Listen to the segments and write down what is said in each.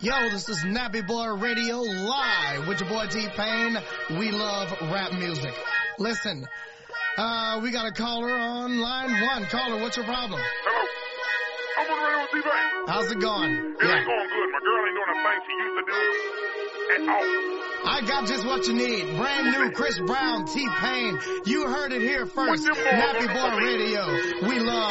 Yo, this is Nappy Boy Radio live with your boy T-Pain. We love rap music. Listen, we got a caller on line 1. Caller, what's your problem? Hello. I'm on the radio with T-Pain. How's it going? It ain't going good. My girl ain't doing the thing she used to do at all. I got just what you need. Brand new Chris Brown, T-Pain. You heard it here first. Nappy Boy Radio. We love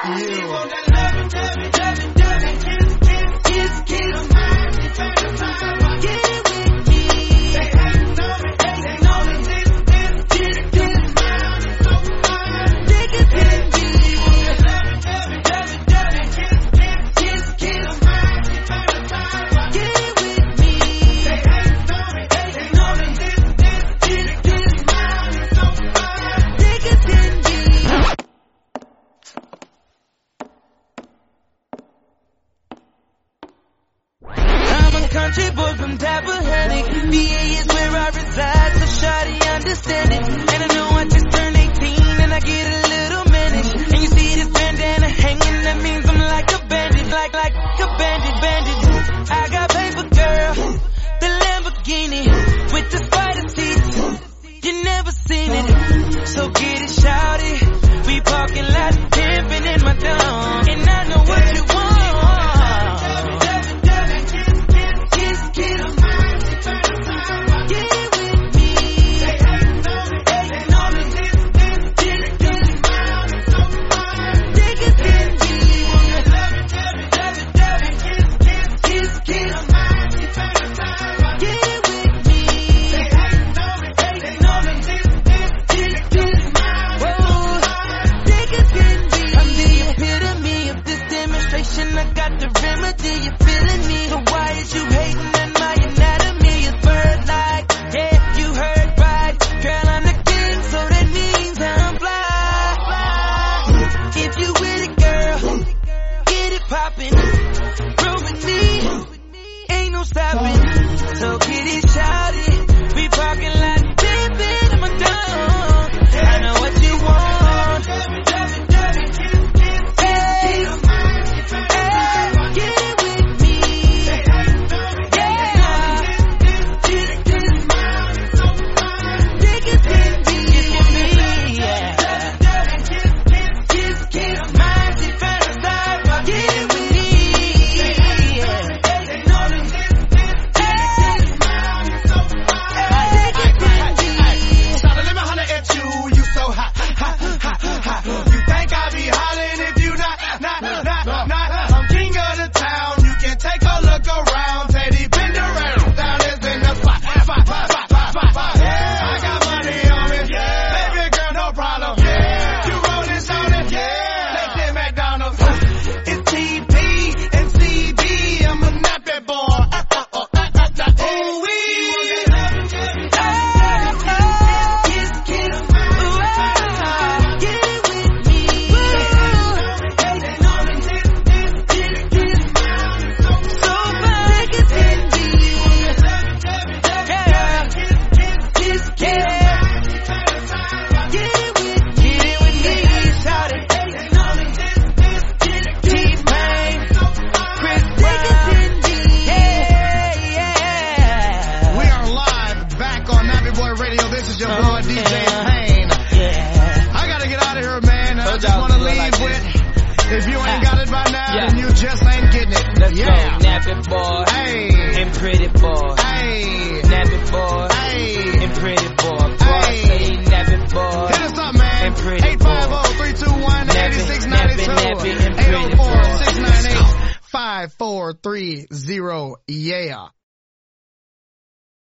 country boy from Tappahannock. VA is where I reside, so shawty understand it. And I know I just turned 18 and I get a little managed. And you see this bandana hanging, that means I'm like a bandit, like a bandit. I got paper, girl, the Lamborghini with the spider seats. You never seen it, so get it, shawty. We parking lot pimping in my dome, and I know what you want. I got the remedy, you feeling me? So why is you hating and my anatomy is bird-like? Yeah, you heard right. Girl, I'm the king, so that means I'm fly. If you with it, girl, get it poppin'. Roll with me, ain't no stopping. So get it shouted. We parking like dipping in my dome. I know what you want. If you ain't got it by now, then you just ain't getting it. Let's go, Nappy Boy. Hey. And Pretty Boy. Hey. Nappy Boy. Hey. And Pretty Boy. Hey. Nappy Boy. Hit us up, man. And Pretty Boy. 850-321-8692. 804-698-5430. Yeah.